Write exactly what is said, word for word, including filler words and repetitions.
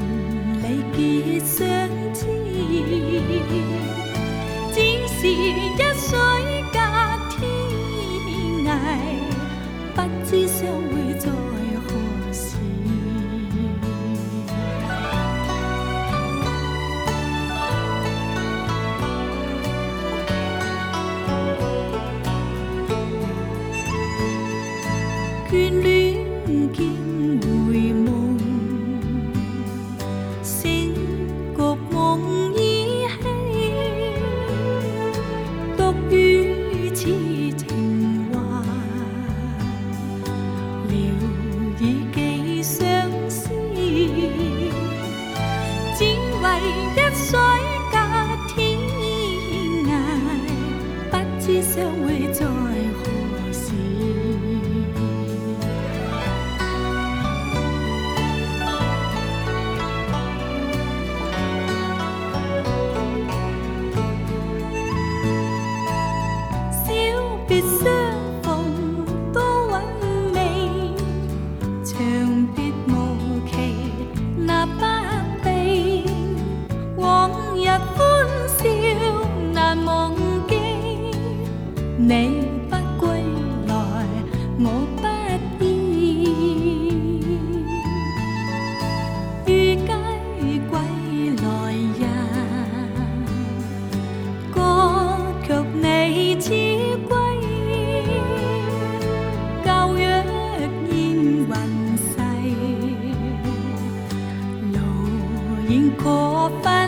离结相知，只是一水隔天涯，不知相会在何时。眷恋见回梦，醒觉梦依稀，独语此情话，聊以寄相思，只为一水隔天涯，不知相会在何时。别相逢多韻味，長別無期那不避。往日歡笑難忘記，你不歸來我不依。於街歸來日，覺卻你似歸。可分。